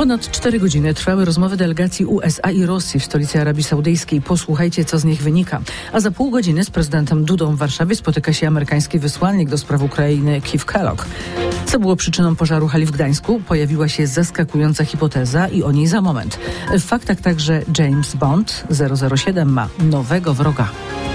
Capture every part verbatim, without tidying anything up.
Ponad cztery godziny trwały rozmowy delegacji U S A i Rosji w stolicy Arabii Saudyjskiej. Posłuchajcie, co z nich wynika. A za pół godziny z prezydentem Dudą w Warszawie spotyka się amerykański wysłannik do spraw Ukrainy Keith Kellogg. Co było przyczyną pożaru hali w Gdańsku? Pojawiła się zaskakująca hipoteza i o niej za moment. W faktach także James Bond zero zero siedem ma nowego wroga.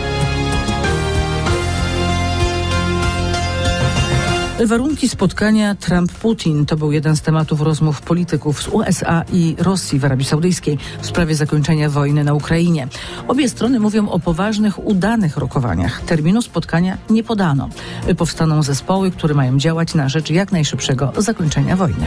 Warunki spotkania Trump-Putin to był jeden z tematów rozmów polityków z U S A i Rosji w Arabii Saudyjskiej w sprawie zakończenia wojny na Ukrainie. Obie strony mówią o poważnych, udanych rokowaniach. Terminu spotkania nie podano. Powstaną zespoły, które mają działać na rzecz jak najszybszego zakończenia wojny.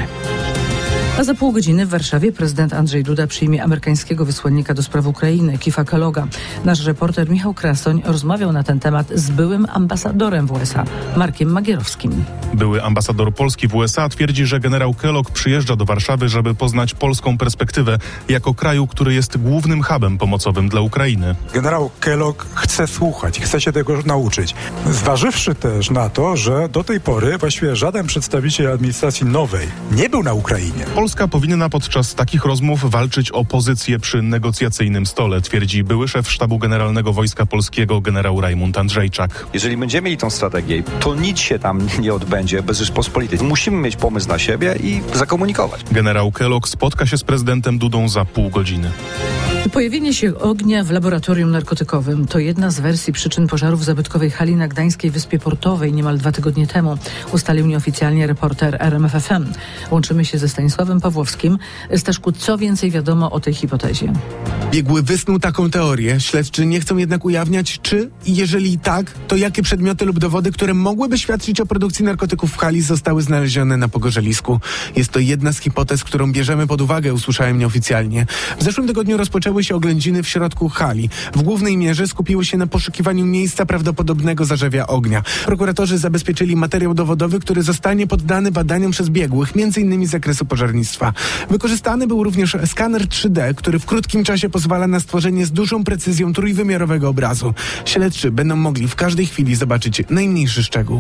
A za pół godziny w Warszawie prezydent Andrzej Duda przyjmie amerykańskiego wysłannika do spraw Ukrainy, Keitha Kellogga. Nasz reporter Michał Krasoń rozmawiał na ten temat z byłym ambasadorem w U S A, Markiem Magierowskim. Były ambasador Polski w U S A twierdzi, że generał Kellogg przyjeżdża do Warszawy, żeby poznać polską perspektywę jako kraju, który jest głównym hubem pomocowym dla Ukrainy. Generał Kellogg chce słuchać, chce się tego nauczyć. Zważywszy też na to, że do tej pory właściwie żaden przedstawiciel administracji nowej nie był na Ukrainie. Polska powinna podczas takich rozmów walczyć o pozycję przy negocjacyjnym stole, twierdzi były szef Sztabu Generalnego Wojska Polskiego generał Rajmund Andrzejczak. Jeżeli będziemy mieli tą strategię, to nic się tam nie odbędzie bez Rzeczpospolitej. Musimy mieć pomysł na siebie i zakomunikować. Generał Kellogg spotka się z prezydentem Dudą za pół godziny. Pojawienie się ognia w laboratorium narkotykowym to jedna z wersji przyczyn pożaru w zabytkowej hali na gdańskiej Wyspie Portowej niemal dwa tygodnie temu, ustalił nieoficjalnie reporter R M F F M. Łączymy się ze Stanisławem Pawłowskim. Staszku, co więcej wiadomo o tej hipotezie? Biegły wysnuł taką teorię. Śledczy nie chcą jednak ujawniać, czy i jeżeli tak, to jakie przedmioty lub dowody, które mogłyby świadczyć o produkcji narkotyków w hali, zostały znalezione na pogorzelisku. Jest to jedna z hipotez, którą bierzemy pod uwagę, usłyszałem nieoficjalnie. W zeszłym tygodniu rozpoczęły się oględziny w środku hali. W głównej mierze skupiły się na poszukiwaniu miejsca prawdopodobnego zarzewia ognia. Prokuratorzy zabezpieczyli materiał dowodowy, który zostanie poddany badaniom przez biegłych, między innymi z zakresu pożarnictwa. Wykorzystany był również skaner trzy D, który w krótkim czasie pozwala na stworzenie z dużą precyzją trójwymiarowego obrazu. Śledczy będą mogli w każdej chwili zobaczyć najmniejszy szczegół.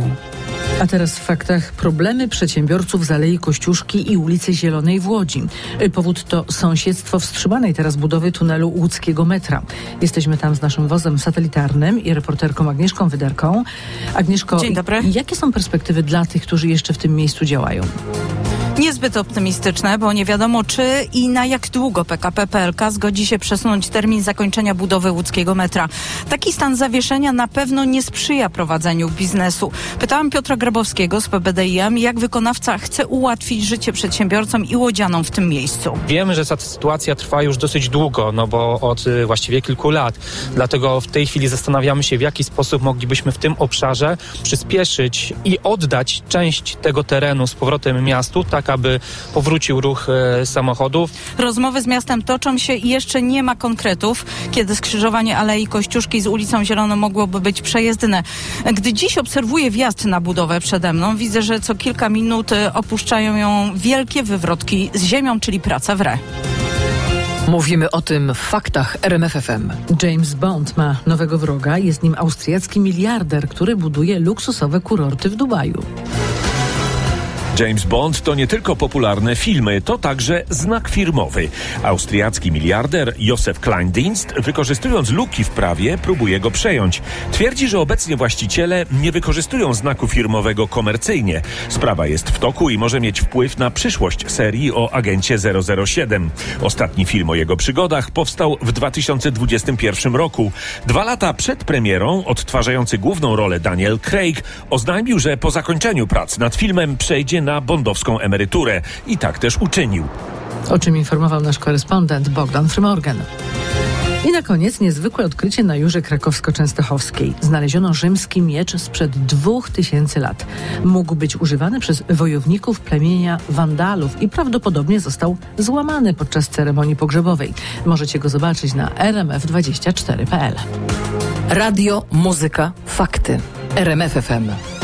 A teraz w faktach problemy przedsiębiorców z Alei Kościuszki i ulicy Zielonej w Łodzi. Powód to sąsiedztwo wstrzymanej teraz budowy tunelu łódzkiego metra. Jesteśmy tam z naszym wozem satelitarnym i reporterką Agnieszką Wyderką. Agnieszko, dzień dobry. Jakie są perspektywy dla tych, którzy jeszcze w tym miejscu działają? Niezbyt optymistyczne, bo nie wiadomo czy i na jak długo P K P P L K zgodzi się przesunąć termin zakończenia budowy łódzkiego metra. Taki stan zawieszenia na pewno nie sprzyja prowadzeniu biznesu. Pytałam Piotra Grabowskiego z P B D I M, jak wykonawca chce ułatwić życie przedsiębiorcom i łodzianom w tym miejscu. Wiemy, że ta sytuacja trwa już dosyć długo, no bo od y, właściwie kilku lat. Dlatego w tej chwili zastanawiamy się, w jaki sposób moglibyśmy w tym obszarze przyspieszyć i oddać część tego terenu z powrotem miastu, tak aby powrócił ruch e, samochodów. Rozmowy z miastem toczą się i jeszcze nie ma konkretów, kiedy skrzyżowanie Alei Kościuszki z ulicą Zieloną mogłoby być przejezdne. Gdy dziś obserwuję wjazd na budowę przede mną, widzę, że co kilka minut opuszczają ją wielkie wywrotki z ziemią, czyli praca w re. Mówimy o tym w faktach R M F F M. James Bond ma nowego wroga. Jest nim austriacki miliarder, który buduje luksusowe kurorty w Dubaju. James Bond to nie tylko popularne filmy, to także znak firmowy. Austriacki miliarder Josef Kleindienst, wykorzystując luki w prawie, próbuje go przejąć. Twierdzi, że obecnie właściciele nie wykorzystują znaku firmowego komercyjnie. Sprawa jest w toku i może mieć wpływ na przyszłość serii o agencie zero zero siedem. Ostatni film o jego przygodach powstał w dwa tysiące dwudziestym pierwszym roku. Dwa lata przed premierą odtwarzający główną rolę Daniel Craig oznajmił, że po zakończeniu prac nad filmem przejdzie na bondowską emeryturę i tak też uczynił. O czym informował nasz korespondent Bogdan Frymorgan. I na koniec niezwykłe odkrycie na Jurze Krakowsko-Częstochowskiej. Znaleziono rzymski miecz sprzed dwóch tysięcy lat. Mógł być używany przez wojowników plemienia Wandalów i prawdopodobnie został złamany podczas ceremonii pogrzebowej. Możecie go zobaczyć na r m f dwadzieścia cztery kropka p l. Radio, muzyka, fakty. R M F F M.